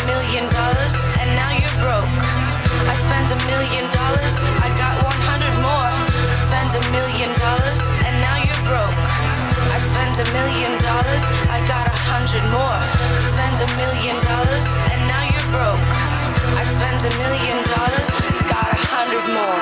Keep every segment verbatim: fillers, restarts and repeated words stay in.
million dollars and now you're broke. I spent a million dollars, I got one hundred more. Spent a million dollars and now you're broke. I spent a million dollars, I got a hundred more. Spent a million dollars and now you're broke. I spent a million dollars, got a hundred more.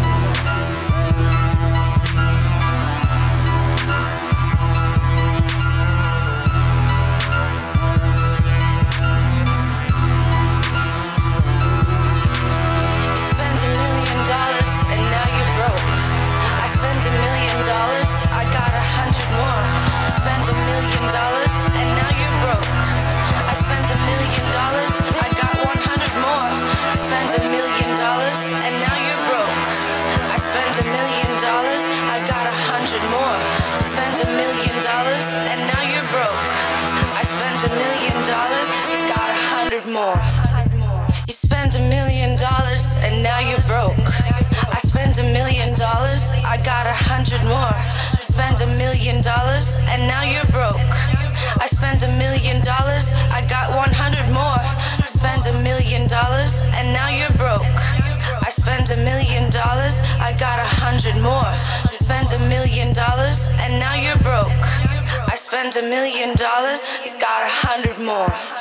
More. You spent a million dollars and now you're broke. I spent a million dollars, I got a hundred more. Spent a million dollars and now you're broke. I spent a million dollars, I got one hundred more. Spent a million dollars and now you're broke. I spent a million dollars, I got a hundred more. Spent a million dollars and now you're broke. I spent a million dollars, you got a hundred more.